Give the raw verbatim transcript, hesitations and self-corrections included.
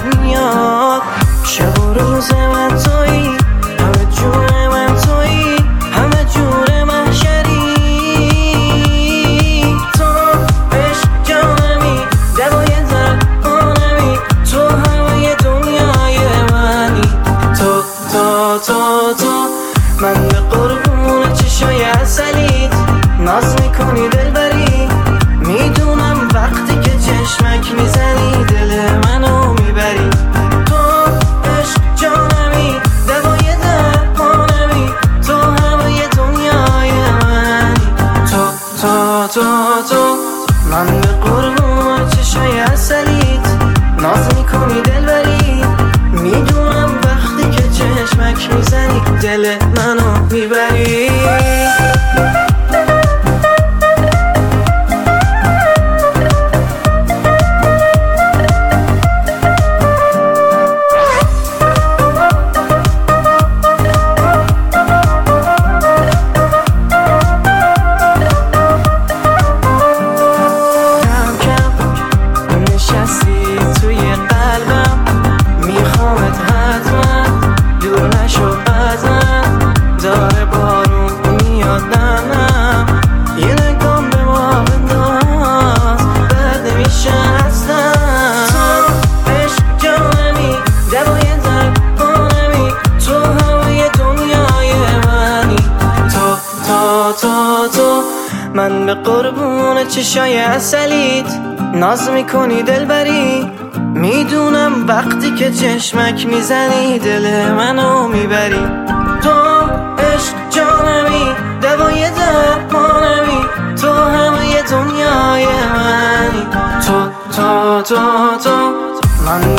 میاد. شب و روز من تویی، همه جون من تویی، همه جور محشری. تو عشق جانمی، دوای درمانمی، تو همه دنیای منی. تو تو تو تو من به قربون چشای عسلیت ناز میکنی دلبری. میدونم وقتی که چشمک میزنی دل منو میبری. تو عشق جانمی، دوای درمانمی، تو همه دنیای منی. تو تو تو تو من به قربون چشای عسلیت ناز میکنی دلبری. میدونم وقتی که چشمک میزنی دل منو میبری. من به قربون چشای عسلیت ناز میکنی دلبری. میدونم وقتی که چشمک میزنی دل منو میبری. تو عشق جانمی، دوای درمانمی، تو همه دنیای منی. تو تو تو تو من